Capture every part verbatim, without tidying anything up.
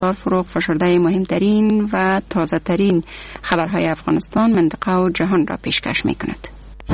فروغ فشرده مهمترین و تازه ترین خبرهای افغانستان، منطقه و جهان را پیشکش می کند.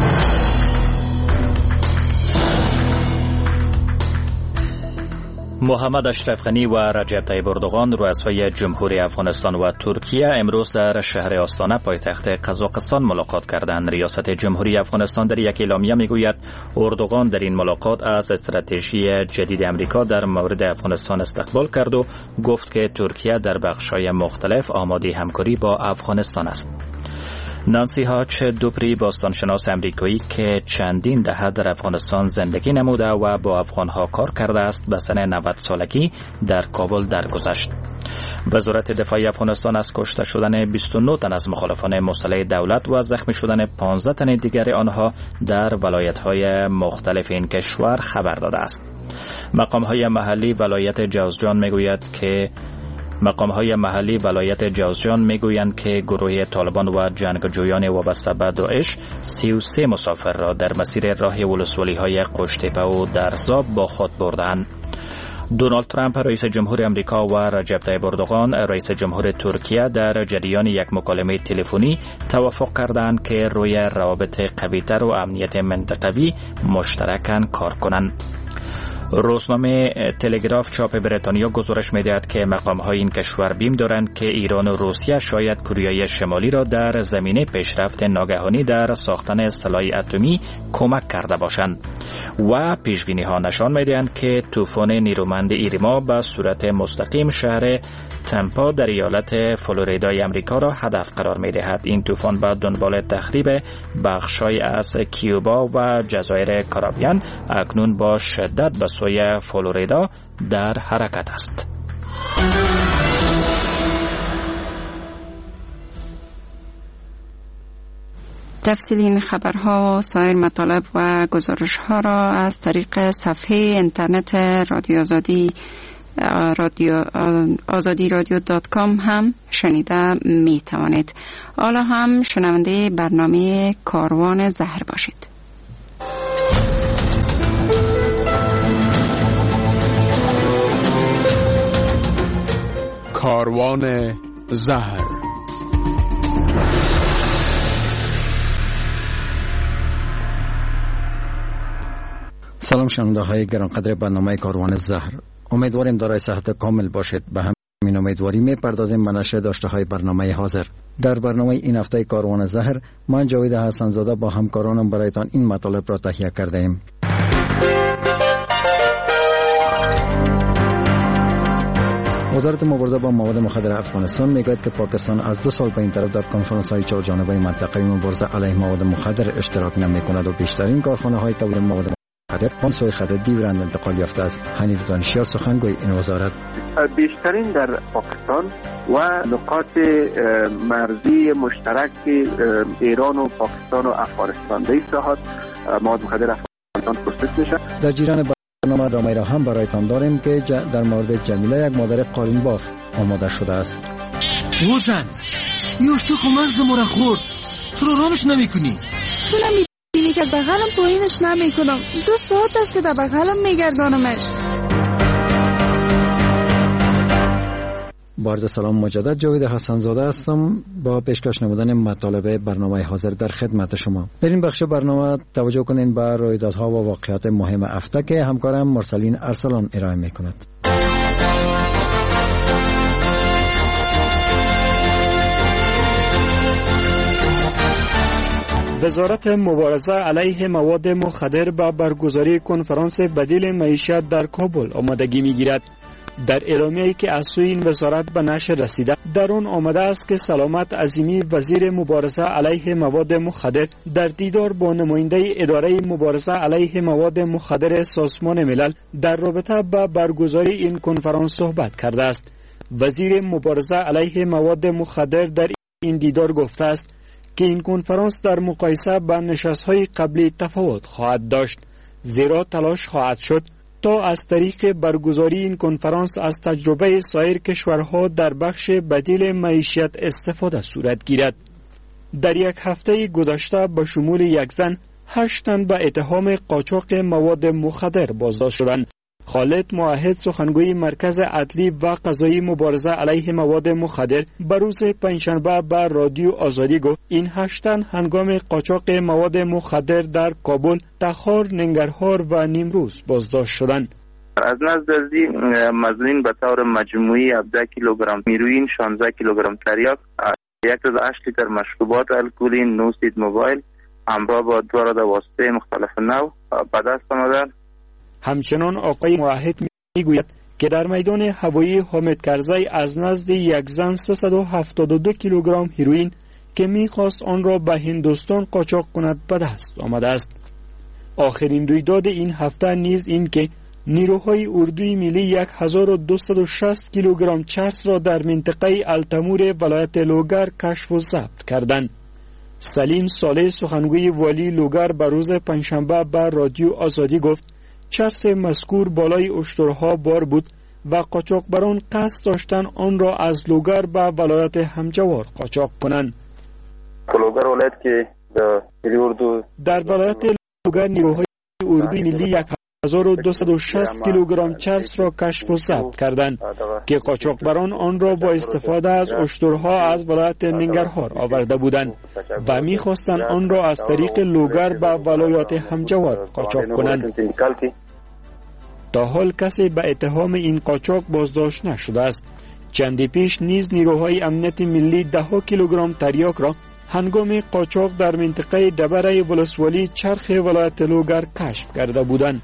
محمد اشرف غنی و رجب طیب اردوغان رؤسای جمهوری افغانستان و ترکیه امروز در شهر آستانه پایتخت قزاقستان ملاقات کردند. ریاست جمهوری افغانستان در یک اعلامیه میگوید اردوغان در این ملاقات از استراتژی جدید امریکا در مورد افغانستان استقبال کرد و گفت که ترکیه در بخش‌های مختلف آماده همکاری با افغانستان است. نانسی هاچ دوپری باستانشناس امریکایی که چندین دهه در افغانستان زندگی نموده و با افغانها کار کرده است به سن نود سالگی در کابل درگذشت. وزارت دفاع افغانستان از کشته شدن بیست و نه تن از مخالفان مسلح دولت و زخمی شدن پانزده تن دیگر آنها در ولایت‌های مختلف این کشور خبر داده است. مقام‌های محلی ولایت جوزجان میگوید که مقام‌های محلی ولایت جوزجان میگویند که گروه طالبان و جنگجویان وابسته به داعش سی و سه مسافر را در مسیر راه ولسوالی‌های قشتیپه و درزاب با خود بردند. دونالد ترامپ رئیس جمهور امریکا و رجب طیب اردوغان رئیس جمهور ترکیه در جریان یک مکالمه تلفنی توافق کردند که روی روابط قوی‌تر و امنیت منطقوی مشترکاً کار کنند. روزنامه تلگراف چاپ بریتانیا گزارش می‌دهد که مقام‌های این کشور بیم دارند که ایران و روسیه شاید کره شمالی را در زمینه پیشرفت ناگهانی در ساختن سلاح اتمی کمک کرده باشند و پیشبینی‌ها نشان می‌دهند که طوفان نیرومند ایرما به صورت مستقیم شهر تمپا در ایالت فلوریدای امریکا را هدف قرار می‌دهد. این طوفان به دنبال تخریب بخش‌های از کیوبا و جزایر کارائیبیان اکنون با شدت به سوی فلوریدا در حرکت است. تفصیل این خبرها و سایر مطالب و گزارش‌ها را از طریق صفحه اینترنت رادیو آزادی رادیو آزادی رادیو دات کام هم شنیده می توانید. حالا هم شنونده برنامه کاروان زهر باشید. کاروان زهر. سلام شنونده های گرانقدر برنامه کاروان زهر، امیدواریم دارای صحت کامل باشید. به همین امیدواری میپردازیم به نشر داشته های برنامه حاضر. در برنامه این هفته کاروان زهر من جاوید حسن زاده با همکارانم برایتان این مطالب را تهیه کرده ایم. وزارت مبارزه با مواد مخدر افغانستان میگوید که پاکستان از دو سال به این طرف در کنفرانس های چهار جانبه منطقه مبارزه علیه مواد مخدر اشتراک نمیکند و بیشترین کارخانه های تولید مواد مخدر آن سوی خط دیورند انتقال یافته است. حنیف دانشیار سخنگوی این وزارت: بیشترین در پاکستان و نقاط مرزی مشترک ایران و پاکستان و افغانستان در این ساحات مواد مخدر افغانستان پروسس میشه. در جریان برنامه رامای را هم برایتان داریم که در مورد جمیله یک مادر قالین باف آماده شده است. وزن یوشتو مغز مرا خورد، چرا رامش نمی کنی؟ تو نمیبینی که بغلم پایینش نمی کنم، دو ساعت است که در بغلم میگردانمش. با عرض سلام مجدد، جاوید حسن زاده هستم با پیشکش نمودن مطالب برنامه حاضر در خدمت شما. در این بخش برنامه توجه کنین به رویدادها و واقعات مهم هفته که همکارم مرسلین ارسلان ارائه میکند. وزارت مبارزه علیه مواد مخدر به برگزاری کنفرانس بدیل معیشت در کابل آمادگی میگیرد. در اعلامیه‌ای که از سوی این وزارت به نشر رسیده، در آن آمده است که سلامت عظیمی وزیر مبارزه علیه مواد مخدر در دیدار با نماینده اداره مبارزه علیه مواد مخدر سازمان ملل در رابطه با برگزاری این کنفرانس صحبت کرده است. وزیر مبارزه علیه مواد مخدر در این دیدار گفته است که این کنفرانس در مقایسه با نشست‌های قبلی تفاوت خواهد داشت، زیرا تلاش خواهد شد تا از طریق برگزاری این کنفرانس از تجربه سایر کشورها در بخش بدیل معیشت استفاده صورت گیرد. در یک هفته گذشته به شمول یک زن، هشت تن به اتهام قاچاق مواد مخدر بازداشت شدند. خالد موحد سخنگوی مرکز عدلی و قضایی مبارزه علیه مواد مخدر به روز پنجشنبه به رادیو آزادی گفت این هشت تن هنگام قاچاق مواد مخدر در کابل، تخار، ننگرهار و نیمروز بازداشت شدند. از نزد ازی مظنون به طور مجموعی هفده کیلوگرم هیروئین، شانزده کیلوگرم تریاک، یک تا هشت لیتر مشروبات الکلی، نه سید موبایل همراه با دو راد واسطه مختلف نوع به دست آمده. همچنان آقای موحد میگوید که در میدان هوایی حامد کرزی از نزد یک زن سیصد و هفتاد و دو کیلوگرم هیروئین که میخواست آن را به هندوستان قاچاق کند به دست آمده است. آخرین رویداد این هفته نیز این که نیروهای اردوی ملی یک هزار و دویست و شصت کیلوگرم چرس را در منطقه التمور ولایت لوگر کشف و ضبط کردند. سلیم صالح سخنگوی والی لوگر به روز پنجشنبه به رادیو آزادی گفت چرس مذکور بالای اشترها بار بود و قاچاقبران قصد داشتن آن را از لوگر به ولایت همجوار قاچاق کنند. لوگر ولایت که در ولایت لوگر نیروهای اردوی ملی یک هزار و دویست و شصت کیلوگرم چرس را کشف و ضبط کردند که قاچاقبران آن را با استفاده از اشترها از ولایت ننگرهار آورده بودند و می‌خواستند آن را از طریق لوگر به ولایت همجوار قاچاق کنند. تا حال کسی به اتهام این قاچاق بازداشت نشده است. چندی پیش نیز نیروهای امنیت ملی ده کیلوگرم تریاک را هنگام قاچاق در منطقه دبره ولسوالی چرخ ولایت لوگر کشف کرده بودند.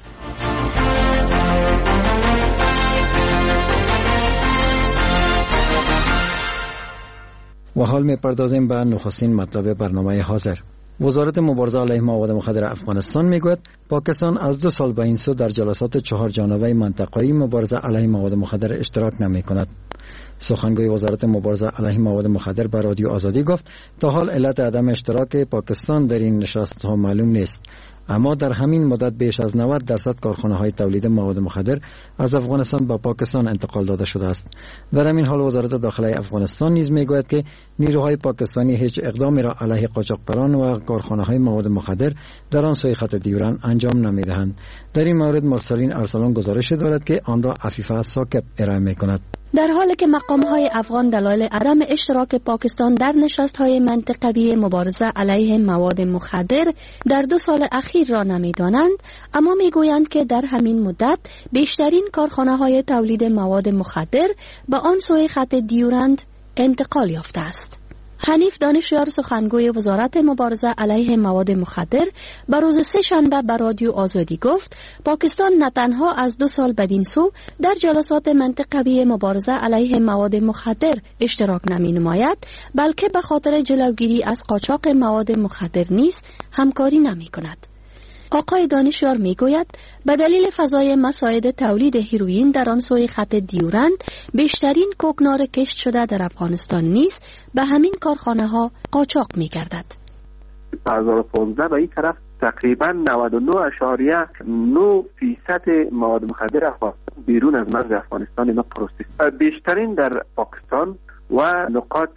و حال می‌پردازیم به نخستین مطلب برنامه حاضر. وزارت مبارزه علیه مواد مخدر افغانستان میگوید پاکستان از دو سال به این سو در جلسات چهار جانبه منطقه‌ای مبارزه علیه مواد مخدر اشتراک نمی‌کند. سخنگوی وزارت مبارزه علیه مواد مخدر به رادیو آزادی گفت تا حال علت عدم اشتراک پاکستان در این نشست‌ها معلوم نیست، اما در همین مدت بیش از نود درصد کارخانه‌های تولید مواد مخدر از افغانستان به پاکستان انتقال داده شده است. در همین حال وزارت داخله افغانستان نیز میگوید که نیروهای پاکستانی هیچ اقدامی را علیه قاچاقبران و کارخانه‌های مواد مخدر در آن سوی خط دیورند انجام نمی‌دهند. در این مورد مرسلین ارسلان گزارش دارد که آن را عفیفه ثاقب ارائه می‌کند. در حالی که مقام‌های افغان دلایل عدم اشتراک پاکستان در نشست‌های منطقوی مبارزه علیه مواد مخدر در دو سال اخیر را نمی‌دانند، اما می‌گویند که در همین مدت بیشترین کارخانه‌های تولید مواد مخدر به آن سوی خط دیورند انتقال یافته است. حنیف دانشیار سخنگوی وزارت مبارزه علیه مواد مخدر به روز سه شنبه به رادیو آزادی گفت پاکستان نه تنها از دو سال بدین سو در جلسات منطقوی مبارزه علیه مواد مخدر اشتراک نمی نماید، بلکه به خاطر جلوگیری از قاچاق مواد مخدر نیز همکاری نمی کند. آقای دانشیار می گوید به دلیل فضای مساعد تولید هیروئین در آن سوی خط دیورند بیشترین کوکنار کشت شده در افغانستان نیز به همین کارخانه ها قاچاق می گردد. دو هزار و پانزده به این طرف تقریبا نود و نه اشاریه نه فیصد مواد مخدر افغانستان بیرون از مرز افغانستان اینا پروسس، بیشترین در پاکستان و نقاط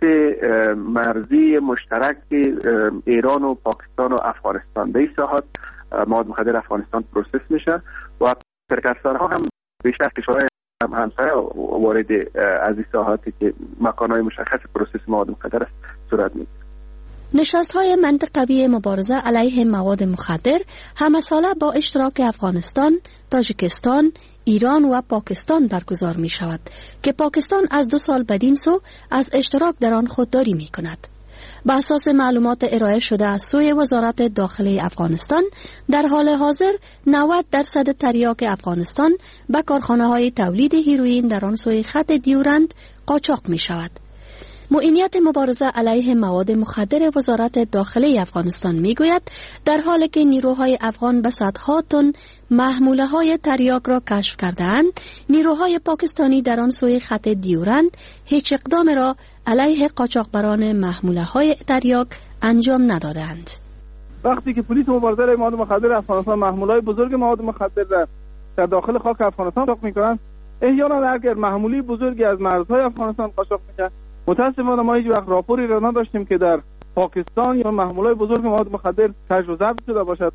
مرزی مشترک ایران و پاکستان و افغانستان به این ساحات مواد مخدر افغانستان پروسس میشه و پرکستانها هم بیشتر کشورهای هم همسایه وارد از این ساحاتی که مکانهای مشخص پروسس مواد مخدر است صورت میگیره. نشست‌های منطقوی مبارزه علیه مواد مخدر همه ساله با اشتراک افغانستان، تاجیکستان، ایران و پاکستان برگزار می شود که پاکستان از دو سال بدین سو از اشتراک در آن خودداری می کند. به اساس معلومات ارائه شده از سوی وزارت داخله افغانستان، در حال حاضر نود درصد تریاک افغانستان به کارخانه‌های تولید هیروئین در آن سوی خط دیورند قاچاق می شود. معینیت مبارزه علیه مواد مخدر وزارت داخله افغانستان می گوید در حالی که نیروهای افغان به صدها تن محموله های تریاک را کشف کردند، نیروهای پاکستانی در آن سوی خط دیورند هیچ اقدام را علیه قاچاقبران محموله های تریاک انجام ندادند. وقتی که پلیس مبارزه علیه مواد مخدر افغانستان محموله های بزرگ مواد مخدر را در داخل خاک افغانستان قاچاق می‌کنند، احیانا اگر محموله بزرگی از مرزهای افغانستان قاچاق می‌شود، متاسفانه ما هیچ وقت راپوری را نداشتیم که در پاکستان یا محمولای بزرگ مواد مخدر کشف و ضبط شده باشد.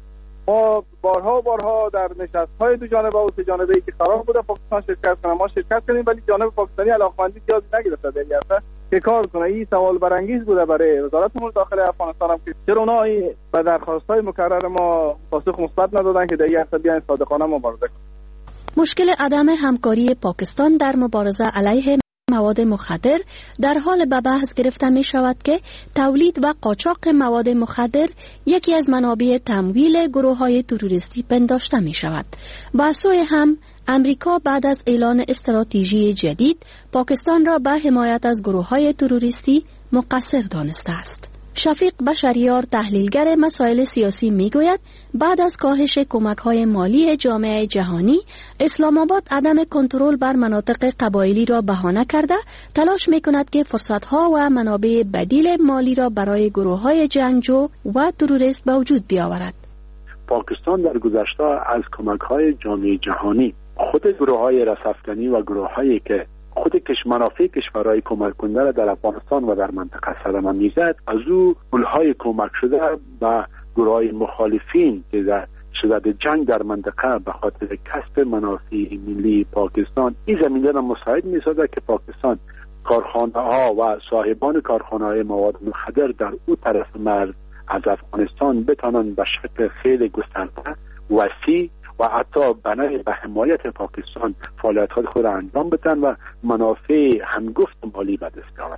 ما بارها و بارها در نشست‌های دو جانبه و سه جانبه‌ای که قرار بود پاکستان شرکت کنه ما شرکت کردیم، ولی جانب پاکستانی علاقمندی زیادی نگرفته در گرفته که کار کنه. این سوال برانگیز بوده برای وزارت امور داخلی افغانستان هم که چرا اونها به درخواست‌های مکرر ما پاسخ مثبت ندادن که در این عرصه بیاین صادقانه مبارزه کنن. مشکل عدم همکاری پاکستان در مبارزه علیه مواد مخدر در حال به بحث گرفته می شود که تولید و قاچاق مواد مخدر یکی از منابع تمویل گروه های تروریستی پنداشته می شود. با سوی هم امریکا بعد از اعلان استراتژی جدید پاکستان را به حمایت از گروه های تروریستی مقصر دانسته است. شفیق بشریار تحلیلگر مسائل سیاسی میگوید بعد از کاهش کمک‌های مالی جامعه جهانی اسلام آباد عدم کنترل بر مناطق قبایلی را بهانه کرده تلاش میکند که فرصت‌ها و منابع بدیل مالی را برای گروه‌های جنگجو و تروریست به وجود بیاورد. پاکستان در گذشته از کمک‌های جامعه جهانی خود گروه‌های رصافکنی و گروه‌هایی که خود کش منافع کشورهای کمک کننده را در افغانستان و در منطقه صدمه میزد، از او پولهای کمک شده و گروه‌های مخالفین که در شدت جنگ در منطقه به خاطر کسب منافع ملی پاکستان این زمینه را مساعد می‌سازد که پاکستان کارخانه‌ها و صاحبان کارخانه‌های مواد مخدر در او طرف مرز از افغانستان بتوانند به شکل خیلی گسترده وسیع و حتی بنای به حمایت پاکستان فعالیت خود را انجام بدن و منافع همگفت مالی به دست آورند.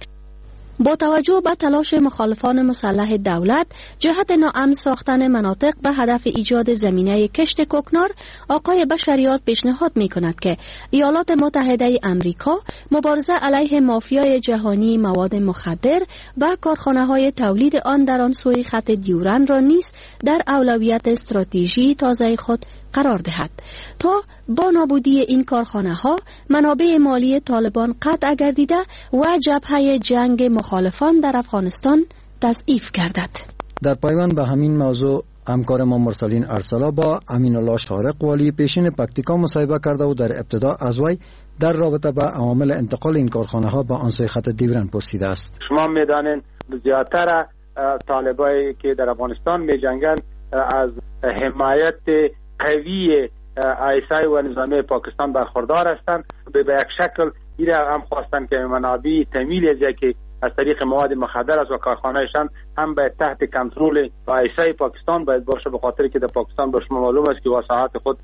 با توجه به تلاش مخالفان مسلح دولت جهت ناامن ساختن مناطق به هدف ایجاد زمینه کشت کوکنار، آقای بشریار پیشنهاد می‌کند که ایالات متحده امریکا مبارزه علیه مافیای جهانی مواد مخدر و کارخانه‌های تولید آن در آن سوی خط دیورن را نیز در اولویت استراتژی تازه خود قرار دهد تا با نابودی این کارخانه‌ها منابع مالی طالبان قطع گردیده و جبهه جنگ مخالفان در افغانستان تضعیف گردد. در پایان به همین موضوع همکار ما مرسلین ارسلا با امین الله طارق والی پیشین پکتیکا مصاحبه کرده و در ابتدا از وی در رابطه با عوامل انتقال این کارخانه‌ها به آن سوی خط دیورن پرسیده است. شما می‌دانید زیاتر طالبایی که در افغانستان می‌جنگند از حمایت قوی آیسای و نظامی پاکستان برخوردار هستند. به یک شکل ایره هم خواستند که منابع تمویل از که از طریق مواد مخدر است و کارخانه‌شان هم به تحت کنترل آیسای پاکستان باید باشه، به خاطر که در پاکستان به شما معلوم است که وساحت خود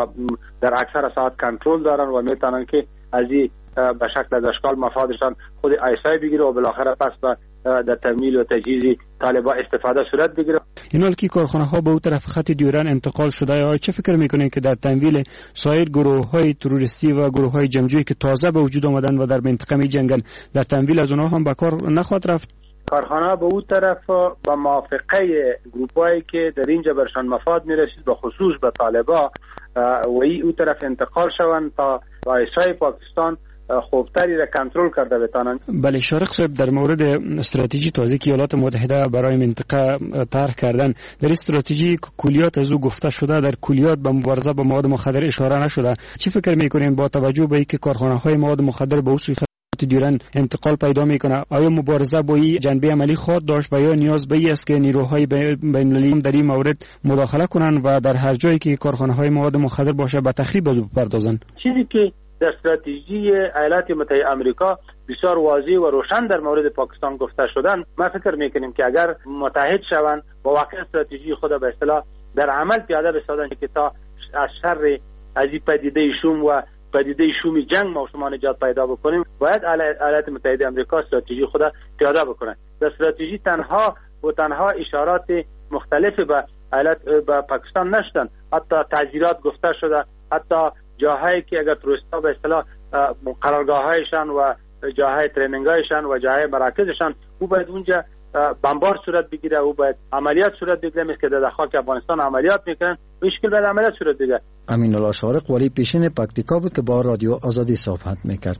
در اکثر ساعت کنترل دارن و میتونن که از این به شکل از اشکال مفادشان خود آیسای بگیره و بالاخره پس به در تمویل و تجهیز طالبان استفاده صورت بگیره. این حال که کارخانه ها به اون طرف خط دیورن انتقال شده، یا چه فکر میکنین که در تمویل سایر گروه های تروریستی و گروه های جنگجویی که تازه به وجود آمدن و در منطقه می جنگن در تمویل از اونها هم به کار نخواهد رفت؟ کارخانه به اون طرف با موافقه گروپایی که در اینجا برشان مفاد میرسید به خصوص به طالبان و ای اون طرف انتقال شوند تا آیسای پاکستان خوبتری را کنترل کرده بتانند. بله شارق صاحب، در مورد استراتژی تازه که ایالات متحده برای منطقه طرح کردن، در استراتژی کلیات از او گفته شده، در کلیات به مبارزه با مواد مخدر اشاره نشده. چی فکر میکنین با توجه به اینکه کارخانه های مواد مخدر به سوی خط دیورن انتقال پیدا میکنه، آیا مبارزه با این جنبه عملی خواهد داشت و یا نیاز به این است که نیروهای بین‌المللی در این مورد مداخله کنند و در هر جایی که کارخانه های مواد مخدر باشه به تخریب از او بپردازند؟ چیزی که در استراتژی ایالات متحده آمریکا بسیار واضح و روشن در مورد پاکستان گفته شدن، ما فکر میکنیم که اگر متحد شوند با واقع استراتژی خود به اصطلاح در عمل پیاده بسازند که تا از شر از این پدیده شوم و پدیده شومی جنگ ما شما نجات پیدا بکنیم، باید ایالات متحده آمریکا استراتژی خود پیاده بکنند. در استراتژی تنها و تنها اشارات مختلف به ایالات به پاکستان نشدن، حتی تعزیرات گفته شده، حتی جاهایی که اگر تروریست‌ها به اصطلاح قرارگاه‌هایشان و جاهای ترینینگ‌هایشان و جاهای مراکزشان او باید اونجا بمبار صورت بگیره، او باید عملیات صورت بگیره، مثل که در خاک افغانستان عملیات میکنن، مشکل باید عملیات صورت بگیره. امین الله طارق والی پیشین پکتیکا بود که با رادیو آزادی صحبت میکرد.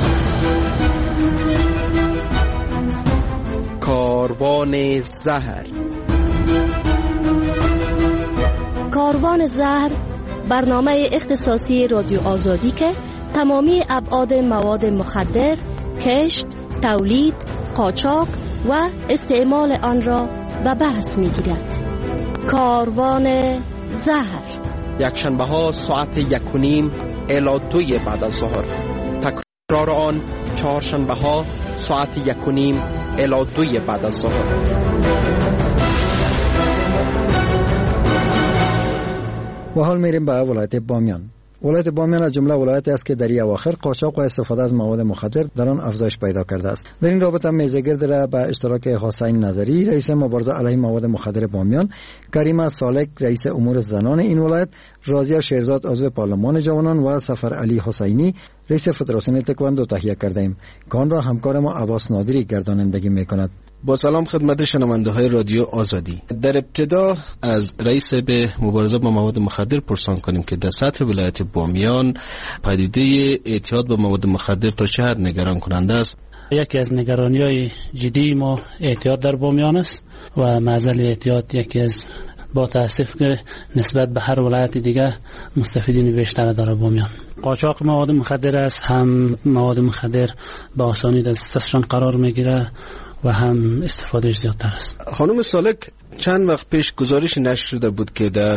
کاروان زهر. کاروان زهر برنامه اختصاصی رادیو آزادی که تمامی ابعاد مواد مخدر، کشت، تولید، قاچاق و استعمال آن را به بحث می‌گیرد. کاروان زهر. یک شنبه ها ساعت یک و نیم الی دوی بعد از ظهر. تکرار آن چهارشنبه ها ساعت یک و نیم الی دوی بعد از ظهر. و حال میریم به ولایت بامیان. ولایت بامیان از جمله ولایتی است که در این اواخر قاچاق و استفاده از مواد مخدر در آن افزایش پیدا کرده است. در این رابطه میزگرد را به اشتراک حسین نظری رئیس مبارزه علیه مواد مخدر بامیان، کریمه سالک رئیس امور زنان این ولایت، راضیه شیرزاد عضو پارلمان جوانان و سفر علی حسینی رئیس فدراسیون تکواندو تهیه کرده ایم که آن را همکار ما عباس نادری گردانندگی میکند. با سلام خدمت شنونده های رادیو آزادی. در ابتدا از رئیس به مبارزه با مواد مخدر پرسان کنیم که در سطح ولایت بامیان پدیده اعتیاد به مواد مخدر تا چه حد نگران کننده است؟ یکی از نگرانی های جدی ما اعتیاد در بامیان است و معضل اعتیاد یکی از با تاسف که نسبت به هر ولایت دیگه مستفیدین بیشتر داره بامیان. قاچاق مواد مخدر است، هم مواد مخدر به آسانی دستشان قرار میگیره و هم استفادهش زیادتر است. خانم سالک، چند وقت پیش گزارش نشر شده بود که در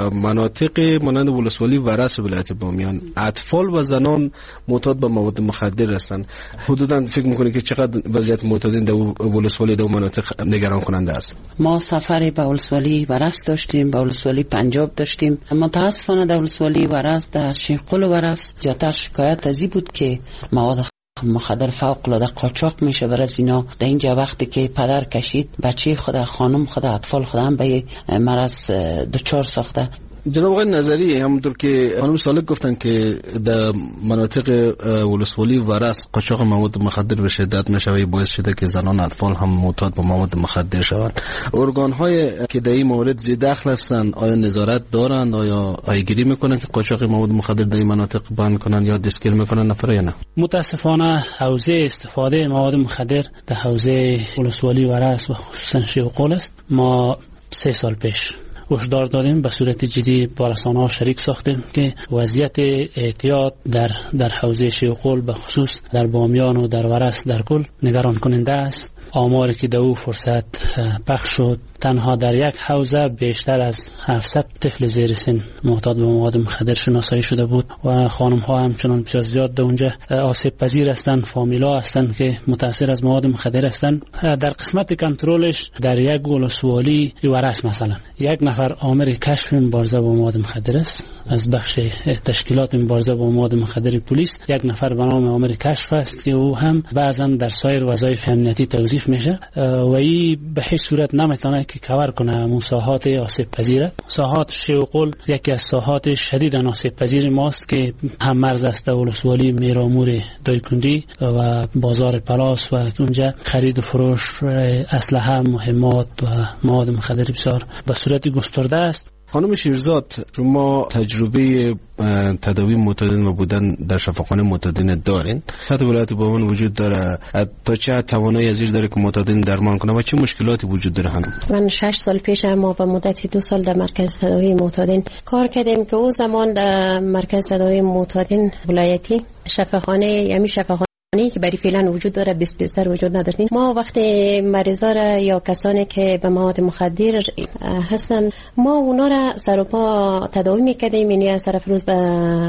مناطق مانند ولسوالی ورس ولایت بامیان اطفال و زنان معتاد به مواد مخدر هستند. حدوداً فکر می‌کنید که چقدر وضعیت معتادین در ولسوالی در مناطق نگران کننده است؟ ما سفری به ولسوالی ورس داشتیم، به ولسوالی پنجاب داشتیم. متاسفانه در ولسوالی ورس، در شیخقل ورس زیادتر شکایت از این بود که مواد مخدر فوق العاده قاچاق میشه برای اینا. در اینجا وقتی که پدر کشید بچه خود، خانم خود، اطفال خود هم به مرض دچار ساخته. جناب آقای نظری، همونطور که خانم سالک گفتن که در مناطق ولسوالی ورس قاچاق مواد مخدر به شدت میشه، باعث شده که زنان اطفال هم معتاد به مواد مخدر شوند. ارگان های که در این مورد زیر دخل هستند آیا نظارت دارند؟ آیا پیگیری میکنن که قاچاق مواد مخدر در این مناطق بند کنن یا دستگیر میکنن نفر یا نه؟ متاسفانه حوزه استفاده مواد مخدر در حوزه ولسوالی ورس و خصوصا شیخقل است. ما سه سال پیش هشدار دادیم، به صورت جدی با رسانه‌ها شریک ساختیم که وضعیت اعتیاد در در حوزه شیخقل به خصوص در بامیان و در ورس در کل نگران کننده است. آماری که در او فرصت پخش شد، تنها در یک حوزه بیشتر از هفتصد طفل زیر سن معتاد به مواد مخدر شناسایی شده بود و خانم ها همچنان بسیار زیاد در اونجا آسیب پذیر هستند، فامیلا هستند که متاثر از مواد مخدر هستند. در قسمت کنترلش در یک ولسوالی ورس مثلا یک نفر آمر کشف مبارزه با مواد مخدر است از بخش تشکیلات مبارزه با مواد مخدر پلیس، یک نفر به نام آمر کشف است که او هم بعضا در سایر وظایف امنیتی توظیف میشه و این به هیچ صورت نمیتونه که کور کنه همون ساحات آسیب پذیره. ساحات شیخقل یکی از ساحات شدید آسیب پذیر ماست که هم مرز است ولسوالی میرامور دایکندی و بازار پلاس و اونجا خرید و فروش اسلحه، مهمات و مواد مخدر بسیار به صورت گسترده است. خانم شیرزاد، شما تجربه تداوی معتادین و بودن در شفاخانه معتادین دارین؟ خط ولایت بامیان وجود داره، تا چه توانایی ازیر داره که معتادین درمان کنه و چه مشکلاتی وجود داره؟ هم من شش سال پیش ما به مدت دو سال در مرکز تداوی معتادین کار کردیم که او زمان در مرکز تداوی معتادین ولایتی شفاخانه یعنی شفاخانه که برای فعلا وجود داره بیست بیستر وجود نداشتیم. ما وقتی مریضا را یا کسانی که به مواد مخدر هستن ما اونا را سر و پا تداوی میکردیم، یعنی از طرف روز به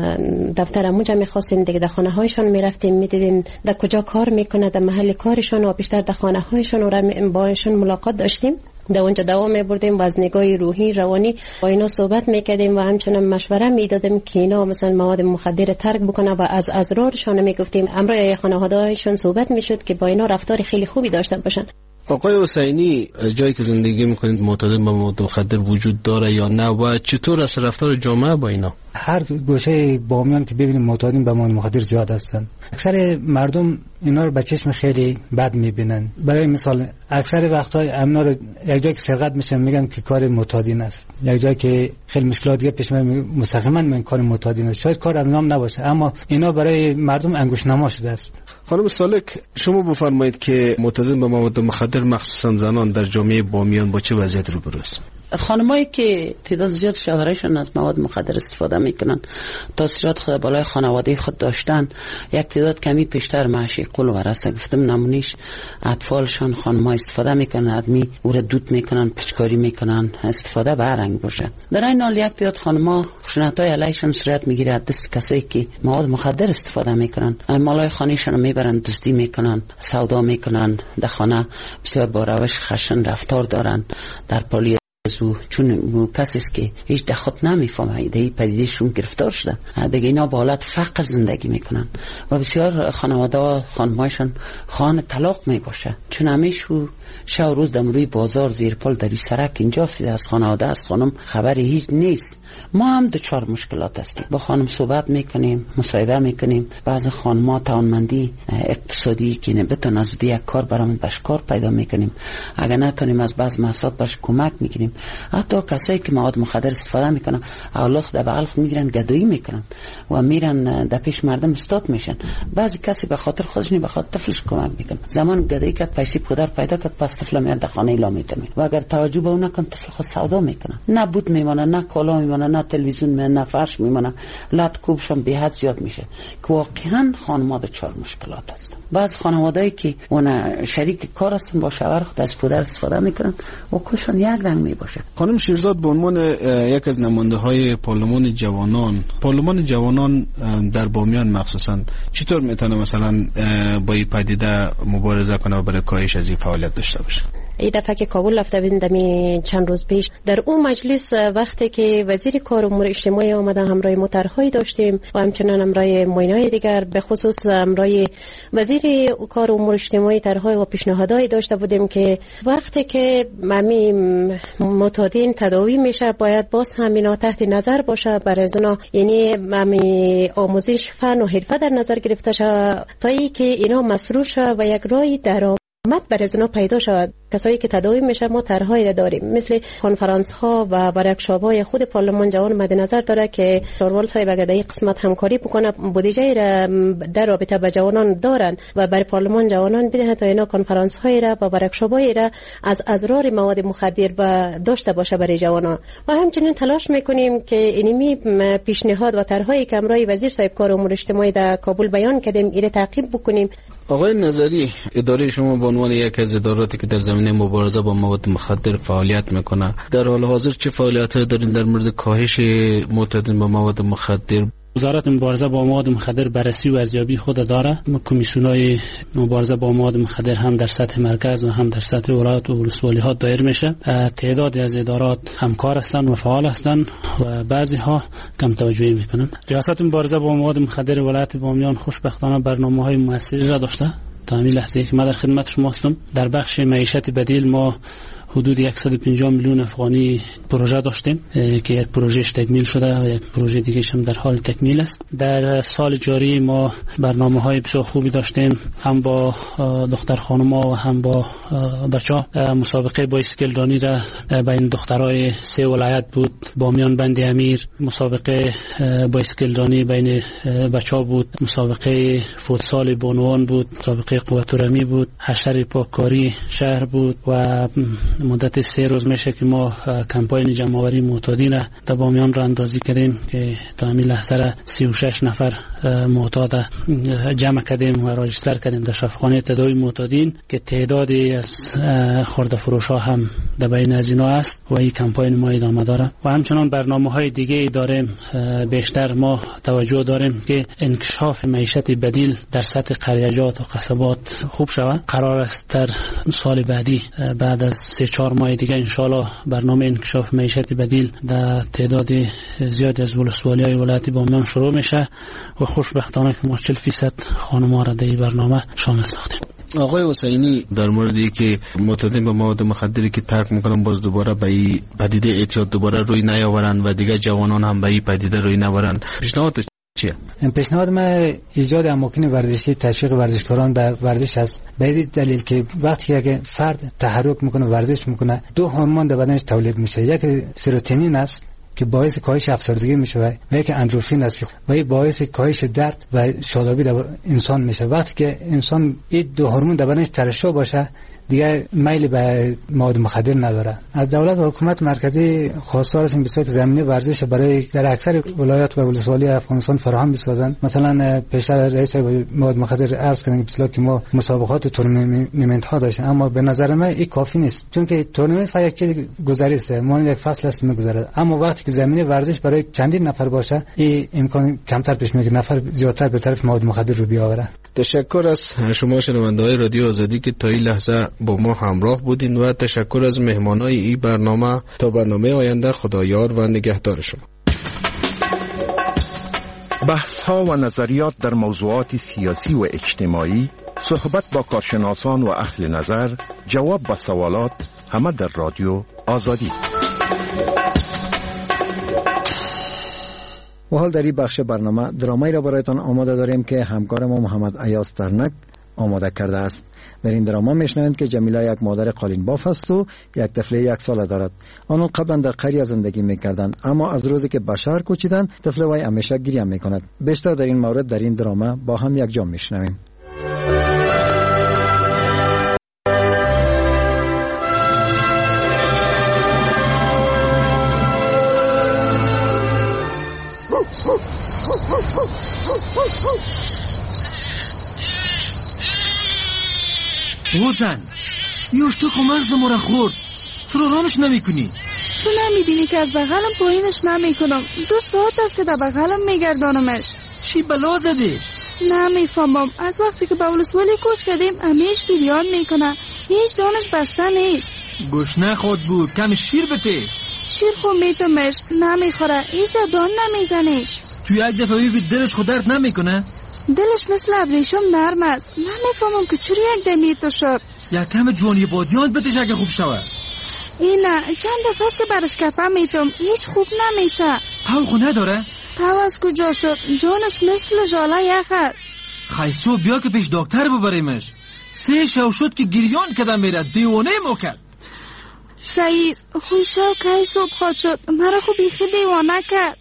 دفتر امونجا میخواستیم دیگه در خانه هایشان میرفتیم میدیدیم در کجا کار میکنه، در محل کارشان و بیشتر در خانه هایشان و با ایشان ملاقات داشتیم. در اونجا دوام میبردیم و از نگاه روحی روانی با اینا صحبت میکردیم و همچنان مشوره میدادیم که اینا مثلا مواد مخدر ترک بکنه و از اضرارشان میگفتیم. امروز خانواده‌هایشون صحبت میشد که با اینا رفتار خیلی خوبی داشته باشن. آقای حسینی، جایی که زندگی میکنید معتاد به مواد مخدر وجود داره یا نه و چطور است رفتار جامعه با اینا؟ هر گوشه بامیان که ببینیم معتادین به مواد مخدر زیاد هستن. اکثر مردم اینا رو به چشم خیلی بد میبینن. برای مثال اکثر وقتا اینا رو یک جایی که سرقت میشن میگن که کار معتادین است، یک جایی که خیلی مشکلات دیگه پیش میاد مستقیما میگن کار معتادین است. شاید کار انجام نباشه اما اینا برای مردم انگوش نما شده است. خانم سالک، شما بفرمایید که معتادین به مواد مخدر مخصوصا زنان در جامعه بامیان با چه وضعیت روبرو است؟ خانمایی که تعداد زیاد شوهرشون از مواد مخدر استفاده میکنن، تاثیرات خود بالای خانواده خود داشتن، یک تعداد کمی پیشتر معشی قول و رسه گفتم نمونیش اطفالشان خانم‌ها استفاده میکنن، آدمی او را دود میکنن، پچکاری میکنن، استفاده به رنگ باشه. در این حال یک تعداد خانم‌ها خشونت‌های علیشان صورت میگیره دست کسایی که مواد مخدر استفاده میکنن، مالای خانه‌شان میبرن، دزدی میکنن، سودا میکنن، در خانه بسیار با روش خشن رفتار دارن. در پلیس او چون کسی است که هیچ دخوت نمیفهمه ایده پدیدشون گرفتار شده، دیگه اینا با حالت فقر زندگی میکنن و بسیار خانواده و خانمایشان خانه طلاق میباشه، چون همیشو شب روز در روی بازار زیر پل در سرک اینجا از خانواده از خانم خبری هیچ نیست. ما هم دچار مشکلات هستیم، با خانم صحبت میکنیم، مصاحبه میکنیم، بعضی خانم‌ها توانمندی اقتصادی که نبتون از یک کار برامون باش کار پیدا میکنیم، اگر نتونیم از بعض مسائل باش کمک میگیریم. حتی کسایی که مواد مخدر استفاده میکنن اولاد در بغل میگیرن گدایی میکنن و میرن در پیش مردم استاد میشن. بعضی کسی به خاطر خودش نه به خاطر طفلش کمک میکنه، زمان گدایی کرد پیسې پدر پیدا کرد پس طفل میاد در خانه اعلام میکنه و اگر توجه به اون نکن طفل خود سودا میکنه، نه بود میمونه، نه کالا میمونه، نه تلویزیون میمونه، نه فرش میمونه، لط کوبشون به حد زیاد میشه که واقعا خانم‌ها دچار مشکلات هستن. بعض خانواده‌ای که اون شریک کار هستن با شوهر خود از پدر استفاده میکنن و کشون یک رنگ میباشه. خانم شیرزاد به عنوان یک از نماینده های پارلمان جوانان، پارلمان جوانان در بامیان مخصوصا چطور میتونه مثلا با این پدیده مبارزه کنه و برای کاهش از این فعالیت داشته باشه؟ این دفعه که کابل رفته بودیم دمی چند روز پیش در اون مجلس وقتی که وزیر کار امور اجتماعی آمده همراه مطرحی داشتیم و همچنان همراه معینای دیگر، به خصوص همراه وزیر کار امور اجتماعی طرحهای و پیشنهادهای داشته بودیم که وقتی که ممی معتادین تداوی میشه باید باز هم اینا تحت نظر باشه، برای اینا یعنی ممی آموزش فن و حرفه در نظر گرفته شود تا اینکه اینا مصروف شود و یک راه درآمد برای اینا پیدا شود. کسایی که تداوی میشه ما طرحهایی داریم مثل کنفرانس ها و ورکشاپ های خود پارلمان جوان مد نظر داره که شاروال صاحب اگر در این قسمت همکاری بکنه بودجه را در رابطه با جوانان دارن و برای پارلمان جوانان بده تا اینا کنفرانس های را و ورکشاپ های را از اضرار مواد مخدر و داشته باشه برای جوانان. و همچنین تلاش میکنیم که اینمی پیشنهاد و طرحهایی که امرای وزیر صاحب کار امور اجتماعی در کابل بیان کردیم ایره تعقیب بکنیم. آقای نظری، اداره شما به عنوان یک از اداراتی که در زمینه مبارزه با مواد مخدر فعالیت میکنه، در حال حاضر چه فعالیت‌هایی دارین در مورد کاهش معتادین با مواد مخدر؟ وزارت مبارزه با مواد مخدر بررسی و ارزیابی خود داره. کمیسیون‌های مبارزه با مواد مخدر هم در سطح مرکز و هم در سطح ولایات و ولسوالی‌ها دایر میشه. تعدادی از ادارات همکار هستند و فعال هستند و بعضی ها کم توجهی میکنن. ریاست مبارزه با مواد مخدر ولایت بامیان خوشبختانه برنامه‌های موثری را داشته. تا همین لحظه که من در خدمت شما هستم در بخش معیشت بدیل ما حدود صد و پنجاه میلیون افغانی پروژه داشتیم که یک پروژهش تکمیل شده و یک پروژه دیگه هم در حال تکمیل است. در سال جاری ما برنامه‌های بسیار خوبی داشتیم، هم با دختر خانم‌ها و هم با بچه‌ها. مسابقه بایسکل رانی را بین دخترای سه ولایت بود، بامیان، بند امیر. مسابقه بایسکل رانی بین بچه‌ها بود، مسابقه فوتسال بانوان بود، مسابقه قوت رمی بود، حشر پاککاری شهر بود و مدت سه روز میشه که ما کمپاین جمع‌آوری معتادین در بامیان را اندازی کردیم که تا همین لحظه را سی و شش نفر معتاد جمع کردیم و راجستر کردیم در شفاخانه تداوی معتادین که تعدادی از خرده فروش ها هم در بین از اینا است و این کمپاین ما ادامه داره. و همچنان برنامه‌های دیگه داریم. بیشتر ما توجه داریم که انکشاف معیشت بدیل در سطح قریه‌جات و قصبات خوب شود. قرار است در سال بعدی بعد از سه چهار ماه دیگه انشالله برنامه انکشاف معیشت بدیل در تعداد زیادی از ولسوالی‌های ولایت بامیان شروع میشه و خوشبختانه که ما چهل فیصد خانم‌ها را در این برنامه شامل ساختیم. آقای حسینی، در موردی که معتادین به مواد مخدری که ترک میکنن باز دوباره به این پدیده اعتیاد دوباره روی نیاورند و دیگه جوانان هم به این پدیده روی نورند، پیشنهاد چیه؟ پیشنهاد ما ایجاد اماکن ورزشی، تشویق ورزشکاران به ورزش است. به این دلیل که وقتی که اگه فرد تحرک میکنه، ورزش میکنه، دو هورمون در بدنش تولید میشه. یک سروتونین است که باعث کاهش افسردگی میشه و یک اندروفین است و این باعث کاهش درد و شادابی در انسان میشه. وقتی که انسان این دو هورمون در بدنش ترشح باشه دیگه میل به مواد مخدر نداره. از دولت و حکومت مرکزی خواستار هستیم بسیار زمینه ورزش برای در اکثر ولایات و ولسوالی افغانستان فراهم بسازند. مثلا پیشتر رئیس مواد مخدر عرض کردن که که ما مسابقات و تورنمنت ها داشتیم، اما به نظر من این کافی نیست، چون که تورنمنت فقط یک چیز گذری است، ما یک فصل است میگذره، اما وقتی که زمینه ورزش برای چندین نفر باشه این امکان کمتر پیش میاد نفر زیادتر به طرف مواد مخدر رو بیاوره. تشکر از شما شنونده‌های رادیو آزادی که تا این لحظه با ما همراه بودین و تشکر از مهمانای این برنامه. تا برنامه آینده خدایار و نگهدار شما. بحث ها و نظریات در موضوعات سیاسی و اجتماعی، صحبت با کارشناسان و اهل نظر، جواب به سوالات، همه در رادیو آزادی. و حال در این بخش برنامه درامایی را برایتان آماده داریم که همکار ما محمد ایاز ترنک آماده کرده است. در این دراما میشنوید که جمیله یک مادر قالین باف است و یک طفل یک ساله دارد. آنها قبلا در قریه زندگی میکردند، اما از روزی که به شهر کوچیدند طفل وی همیشه گریه میکند. بیشتر در این مورد در این دراما با هم یک جا میشنویم. حسن یوش تو کمرز ما را خورد، چرا رامش نمی کنی؟ تو نمیبینی که از بغلم پایینش نمی کنم؟ دو ساعت است که در بغلم میگردانمش. چی بلا زدی؟ نمیفهمم، از وقتی که به ولسوالی کوچ کردیم همیش گریان میکنه، هیچ دانش بسته نیست. گشنه خود بود، کم شیر بده. شیر خود میتمش نمیخوره، هیچ در دان نمیزنیش. تو یک دفعه ببین دلش خود درد نمیکنه؟ دلش مثل ابریشم نرم است، نمیفهمم که چرا یک دمی تو شد. یک کم جوانی بادیان بتش اگه خوب شود. اینه چند دفعه است که برش کپه میتم، هیچ خوب نمیشه. تو خو نداره؟ تو از کجا شد؟ جانش مثل ژاله یخ است. خیسو بیا که پیش دکتر ببریمش. سه شو شد که گریان کدم میرد، دیوانه مو کرد. سعیز خوی شو که صبح خواد شد، مرا خو بیخی دیوانه کرد.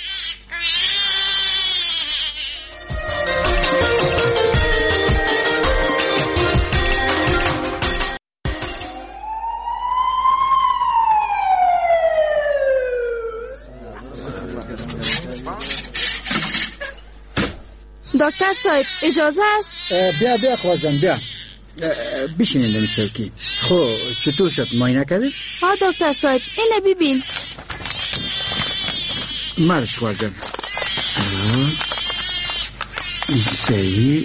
دکتر صاحب اجازه است؟ بیا بیا خواجان بیا بشینید این چوکی. خب چطور شد، معاینه کردید؟ ها دکتر صاحب اینه ببین. مرش خواجان صحیح،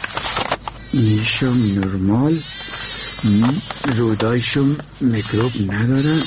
نیشم نرمال، رودایشم میکروب ندارن.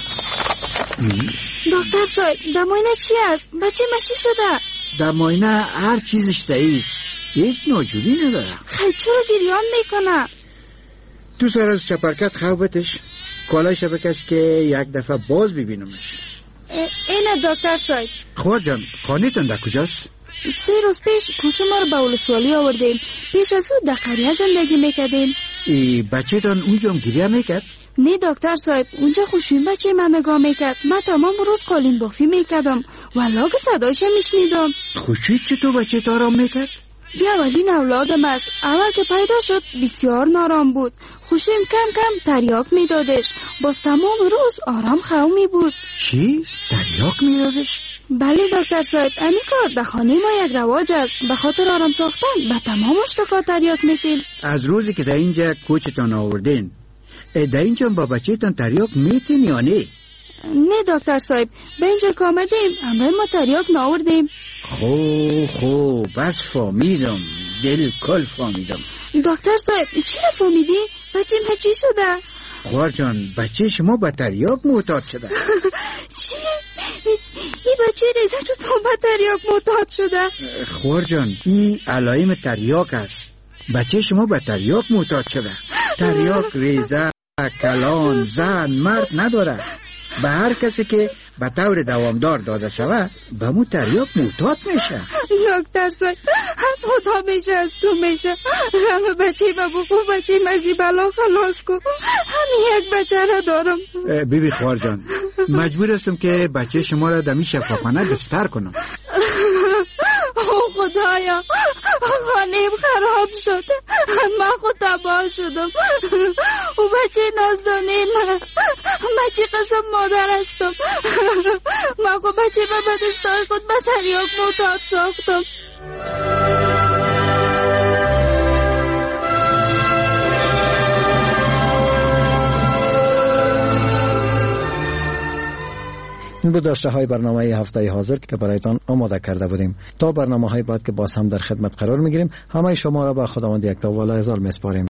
دکتر صاحب در معاینه چی است؟ بچه ما چی شده؟ در معاینه هر چیزش صحیح است، هیچ ناجوری نداره. خیلی چرا گریان میکنه؟ تو سر از چپرکت خوابتش کالایش بکش که یک دفعه باز ببینمش. اینه دکتر صاحب. خواهر جان خانه‌تان در کجاست؟ سه روز پیش کوچه ما رو به ولسوالی آوردیم، پیش از او در قریه زندگی میکردیم. ای بچه تان اونجا هم گریه میکرد؟ نه دکتر صاحب، اونجا خوشین بچه من نگاه میکرد، من تمام روز قالین بافی میکردم و لاگ صدایش میشنیدم. خوشید چطور بچه تا آرام میکرد؟ بیا اولین اولادم است، اول که پیدا شد بسیار نارام بود، خوشیم کم کم تریاک میدادش، باز تمام روز آرام خومی بود. چی؟ تریاک میدادش؟ بله دکتر صاحب، این کار در خانه ما یک رواج است، به خاطر آرام ساختن به تمام اشتکا تریاک میتیم. از روزی که در اینجا کوچتان آوردین در اینجا با بچه تان تریاک میتین یا نه؟ نه دکتر صاحب، به اینجا که آمدیم همراه ما تریاک ناوردیم. خو خو بس فهمیدم، دل کل فهمیدم. دکتر صاحب چی را فهمیدی؟ بچه ما چی شده؟ خوار جان بچه شما به تریاک معتاد شده. چی؟ این بچه ریزه تو تو به تریاک معتاد شده؟ خوار جان این علائم تریاک است، بچه شما به تریاک معتاد شده. تریاک ریزه، کلان، زن، مرد نداره. به هر کسی که به طور دوامدار داده شود به مو تریاک معتاد میشه. دکتر صاحب از خدا میشه، از تو میشه، همه بچه ما بخو، بچه ما زی بلا خلاص کن. همین یک بچه را دارم. بی بی خوار جان، مجبور هستم که بچه شما را دمی شفاخانه بستر کنم. او خدایا، خانه‌ام خراب شده، من خود تباه شدم. او بچه نازدانه من، بچه قسم مادر هستم. من خود بچه من به دستای خود به تریاک معتاد ساختم. این بود داشته های برنامه هفته حاضر که برایتان آماده کرده بودیم. تا برنامه های بعد که باز هم در خدمت قرار میگیریم، همه شما را به خداوند یکتا و لعزال میسپاریم.